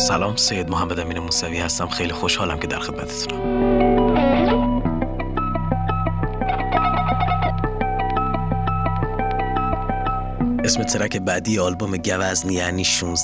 سلام، سید محمد امین موسوی هستم. خیلی خوشحالم که در خدمتتونم. اسم ترک بعدی آلبوم گوزنی یعنی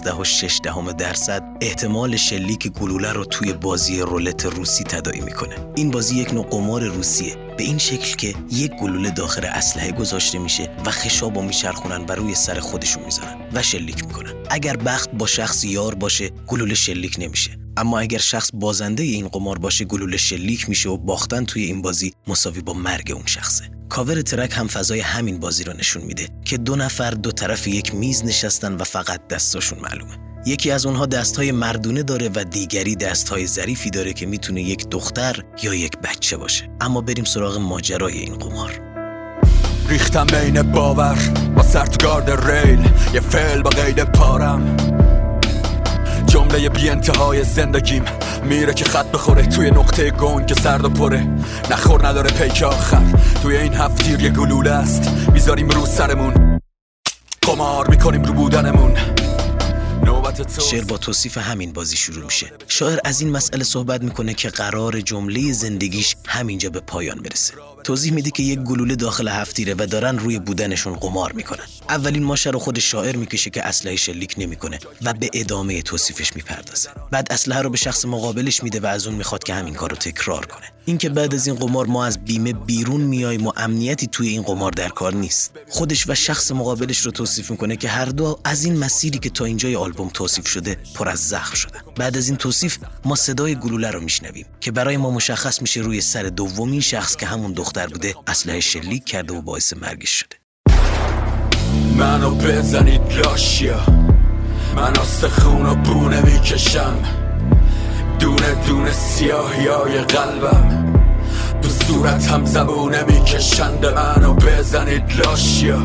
16.6% احتمال شلیک گلوله رو توی بازی رولت روسی تداعی میکنه. این بازی یک نوع قمار روسیه، به این شکل که یک گلوله داخل اسلحه گذاشته میشه و خشابو میچرخونن و روی سر خودشون میذارن و شلیک میکنن. اگر بخت با شخص یار باشه گلوله شلیک نمیشه، اما اگر شخص بازنده این قمار باشه گلوله شلیک میشه و باختن توی این بازی مساوی با مرگ اون شخصه. کاور ترک هم فضای همین بازی رو نشون میده که دو نفر دو طرف یک میز نشستن و فقط دستاشون معلومه. یکی از اونها دستهای مردونه داره و دیگری دستهای ظریفی داره که میتونه یک دختر یا یک بچه باشه. اما بریم سراغ ماجرای این قمار. ریختم بین باور با سرتگارد ریل، یه فعل با قید پارم، جمله بی انتهای زندگیم میره که خط بخوره توی نقطه گنگ که سرد و پره، نخور نداره پیک آخر. توی این هفتیر یه گلوله است میذاریم رو سرمون، قمار میکنیم رو بودنمون. شعر با توصیف همین بازی شروع میشه. شاعر از این مسئله صحبت میکنه که قرار جمله زندگیش همینجا به پایان برسه. توضیح میده که یک گلوله داخل هفتیره و دارن روی بودنشون قمار میکنن. اولین ماشه رو خود شاعر میکشه که اسلحه شلیک نمیکنه و به ادامه توصیفش میپردازه. بعد اسلحه رو به شخص مقابلش میده و از اون میخواد که همین کارو تکرار کنه. اینکه بعد از این قمار ما از بیمه بیرون میایم و امنیتی توی این قمار در کار نیست. خودش و شخص مقابلش رو توصیف میکنه که هر دو از این مسیری که تا اینجای آلبوم توصیف شده پر از زخم شدن. بعد از این توصیف ما صدای گلوله رو میشنویم که برای ما مشخص میشه روی سر دومین شخص که همون دختر بوده اسلحه شلیک کرده و باعث مرگش شده. منو بزنید لاشیا، من استخون و بونه میکشم، دونه دونه سیاهیای قلبم تو صورت هم زبونه میکشند. منو بزنید لاشیا،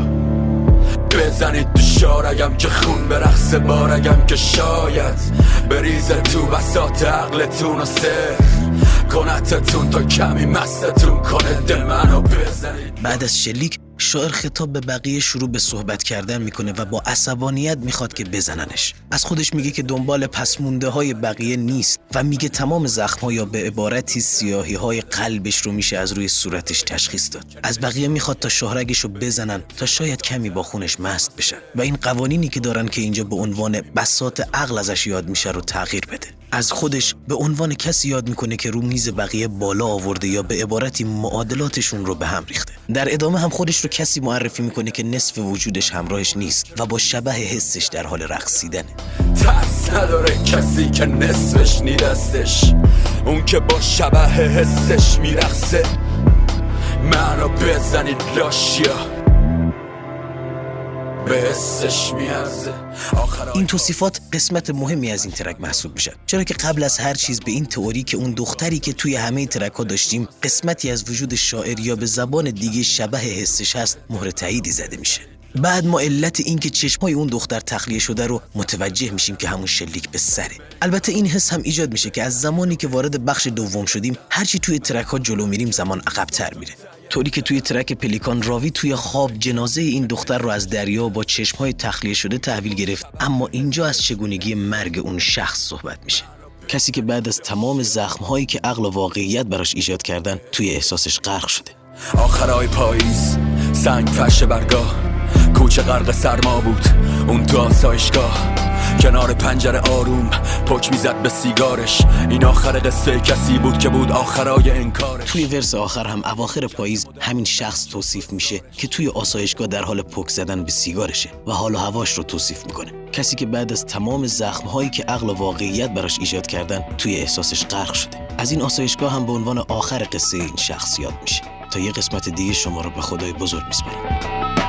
بزنید تو شارگم که خون برقص بارگم که شاید بریزه تو بساط عقلتون و سر کنتتون تا کمی مستتون کنه دل. منو بزنید. بعد از شلیک شاعر خطاب به بقیه شروع به صحبت کردن میکنه و با عصبانیت میخواد که بزننش. از خودش میگه که دنبال پس مونده های بقیه نیست و میگه تمام زخم ها یا به عبارتی سیاهی های قلبش رو میشه از روی صورتش تشخیص داد. از بقیه میخواد تا شاهرگش رو بزنن تا شاید کمی با خونش مست بشن و این قوانینی که دارن که اینجا به عنوان بساط عقل ازش یاد میشه رو تغییر بده. از خودش به عنوان کسی یاد میکنه که رو میز بقیه بالا آورده یا به عبارتی معادلاتشون رو به هم ریخته. در ادامه هم خودش رو کسی معرفی میکنه که نصف وجودش همراهش نیست و با شبح حسش در حال رقصیدنه. ترس نداره کسی که نصفش نیدستش، اون که با شبح حسش میرقصه. منو بزنید لاشیا، به حسش میارزه. این توصیفات قسمت مهمی از این ترک محسوب میشه، چرا که قبل از هر چیز به این تئوری که اون دختری که توی همه ترک ها داشتیم قسمتی از وجود شاعر یا به زبان دیگه شبح حسش هست مهر تاییدی زده میشه. بعد ما علت این که چشمای اون دختر تخلیه شده رو متوجه میشیم که همون شلیک به سره. البته این حس هم ایجاد میشه که از زمانی که وارد بخش دوم شدیم هرچی توی ترک ها جلو میریم زمان عقب‌تر میره. طوری که توی ترک پلیکان راوی توی خواب جنازه این دختر رو از دریا با چشمای تخلیه شده تحویل گرفت، اما اینجا از چگونگی مرگ اون شخص صحبت میشه. کسی که بعد از تمام زخم‌هایی که عقل و واقعیت براش ایجاد کردن توی احساسش غرق شده. آخرای پاییز سنگ فرش برگاه، کوچه غرق سرما بود اون تو آسایشگاه، کنار پنجره آروم پک میزد به سیگارش. این آخر قصه کسی بود که بود آخرای انکارش. توی ورس آخر هم اواخر پاییز همین شخص توصیف میشه که توی آسایشگاه در حال پک زدن به سیگارشه و حال و هواش رو توصیف میکنه. کسی که بعد از تمام زخم‌هایی که عقل و واقعیت براش ایجاد کردن توی احساسش غرق شده. از این آسایشگاه هم به عنوان آخر قصه این شخص یاد میشه. تا یه قسمت دیگه شما رو به خدای بزرگ میسپارم.